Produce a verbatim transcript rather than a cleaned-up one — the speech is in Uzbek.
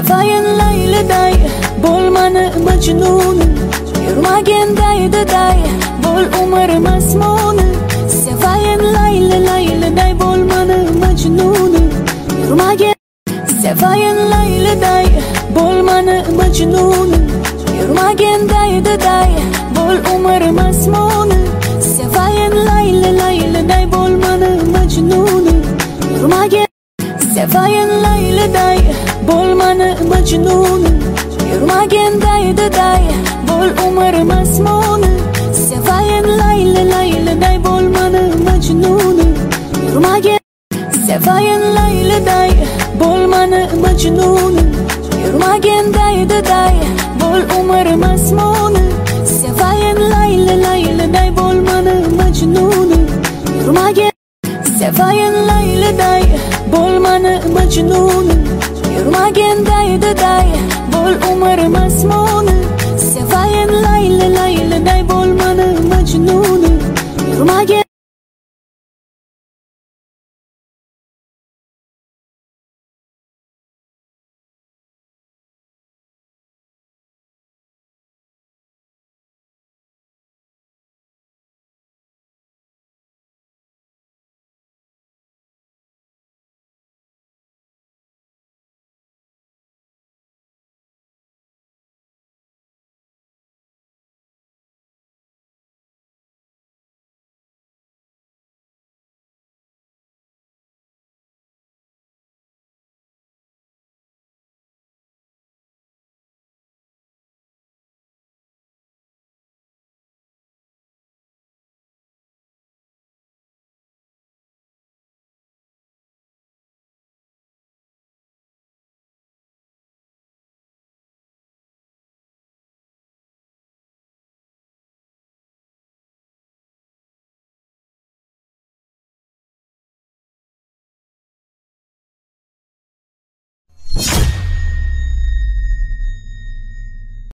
sevayin layliday, bo'lmani majnuni. Yurmagin daydiday, bo'l umr masmuni. Sevayin layli layliday, bo'lmani majnuni. Yurmagin sevayin layliday, bo'lmani majnuni. Yurmagin daydiday, bo'l umr masmuni. Sevayin layli layliday, bo'lmani majnuni. Yurmagin sevayin layliday, bo'lmani majnuni. Yurmagin daydiday, bo'l umr masmuni. Sevayin layli layliday, bo'lmani majnuni. Yurmagin sevayin layliday, bo'lmani majnuni. Yurmagin daydiday, bo'l umr masmuni. Sevayin layli layliday, bo'lmani majnuni. Yurmagin sevayin layliday, bo'lmani majnuni. Yurmagin daydiday, bo'l umr masmuni. Sevayin layli layliday, bo'lmani majnuni. Yurmagin